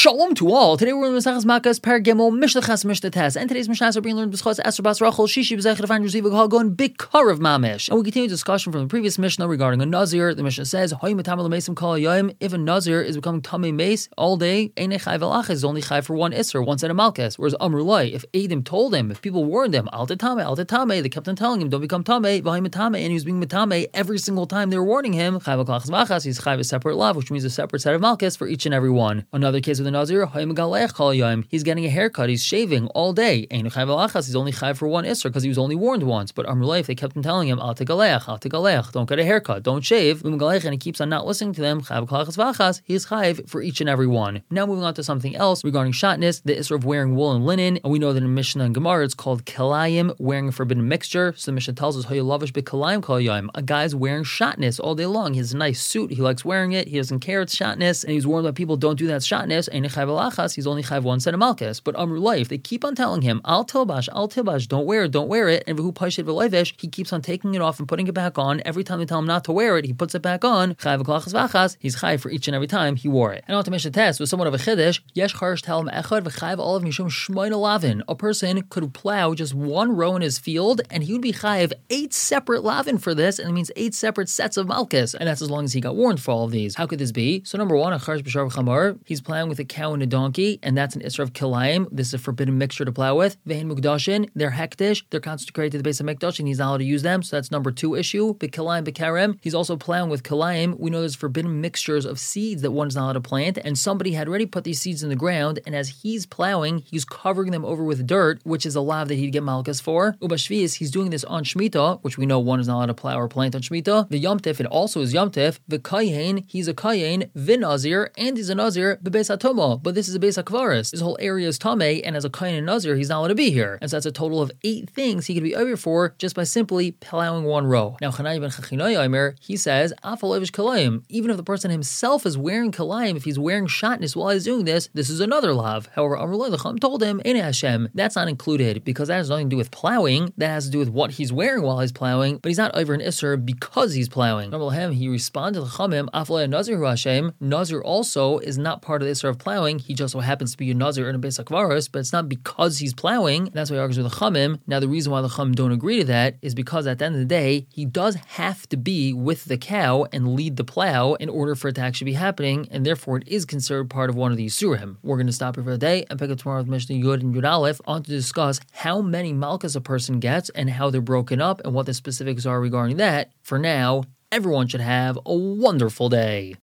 Shalom to all. Today we're in Masechus Makkos Perek Gimel Mishnah Ches Mishnah Tes, and today's Mishnah is being learned b'schos Esther Bas Rachel Shishi b'zeicher Refain Yosef Hagon Bikar of Mamish. And we continue discussion from the previous Mishnah regarding a Nazir. The Mishnah says, "Hoy metamal mesim kol hayom." If a Nazir is becoming tamei meis all day, einei chai velachis is only chai for one isser, one set of malchus. Whereas Amrulai, if Adim told him, if people warned him, al tetame, they kept on telling him, don't become tamei, v'hoy metame, and he was being metame every single time they were warning him, chai velachis vachas, he's chai a separate lav, which means a separate set of malchus for each and every one. Another case with the Nazir, he's getting a haircut, he's shaving all day. He's only chayv for one isser because he was only warned once. But Amrulay, if they kept on telling him, don't get a haircut, don't shave, and he keeps on not listening to them, he's chayv for each and every one. Now moving on to something else regarding shatnez, the isser of wearing wool and linen. And we know that in Mishnah and Gemara it's called kelayim, wearing a forbidden mixture. So the Mishnah tells us, a guy's wearing shatnez all day long. He has a nice suit, he likes wearing it, he doesn't care it's shatnez, and he's warned by people, don't do that shatnez, he's only chayv one set of malchus. But Amrulay, if they keep on telling him, al tilbash, don't wear it, and v'hu pashit v'leivesh, he keeps on taking it off and putting it back on. Every time they tell him not to wear it, he puts it back on. Chayv v'klachas v'achas, he's chayv for each and every time he wore it. And on to Mishnah Tes was somewhat of a chiddush. Yesh charish talem echad v'chayv olav mishum shmoina lavin. A person could plow just one row in his field, and he would be chayv 8 separate lavin for this, and it means 8 separate sets of malchus, and that's as long as he got warned for all of these. How could this be? So number one, a charish b'shar v'chamar, he's plowing with a cow and a donkey, and that's an isser of kilayim. This is a forbidden mixture to plow with. Vehin mukdashin, they're hektish, they're consecrated to the base of mikdash, and he's not allowed to use them, so that's number 2 issue. B'kilayim b'karem, he's also plowing with kilayim. We know there's forbidden mixtures of seeds that one is not allowed to plant, and somebody had already put these seeds in the ground, and as he's plowing, he's covering them over with dirt, which is a lav that he'd get malchus for. Ubashvius, he's doing this on Shemitah, which we know one is not allowed to plow or plant on Shemitah. The Yomtiv, it also is Yomtiv. The Kayin, he's a Kayin, Vinazir, and he's a Nazir, Bebeis HaTomo, but this is a Beis HaKvaris. This whole area is Tameh, and as a Kayin and Nazir, he's not allowed to be here. And so that's a total of 8 things he could be over for just by simply plowing one row. Now, Chanai ben Chachinai Omer, he says, Afalevish Kalayim, even if the person himself is wearing Kalayim, if he's wearing shatnez while he's doing this is another lav. However, Amrullah the Chum told him, Eine Hashem, that's not included, because that has nothing to do with plowing, that has to do with what he's wearing while he's plowing, but he's not over an Isser because he's plowing. Amrullah, he responded to Chamim, Afaleh Nazir Hu Hashem, Nazir also is not part of the Isser of plowing, he just so happens to be a Nazir in a Beis HaKvaros, but it's not because he's plowing, and that's why he argues with the Chamim. Now the reason why the Chamim don't agree to that is because at the end of the day, he does have to be with the cow and lead the plow in order for it to actually be happening, and therefore it is considered part of one of these surim. We're going to stop here for the day and pick up tomorrow with Mishnah Yud and Yud Aleph on to discuss how many malchus a person gets and how they're broken up and what the specifics are regarding that. For now, everyone should have a wonderful day.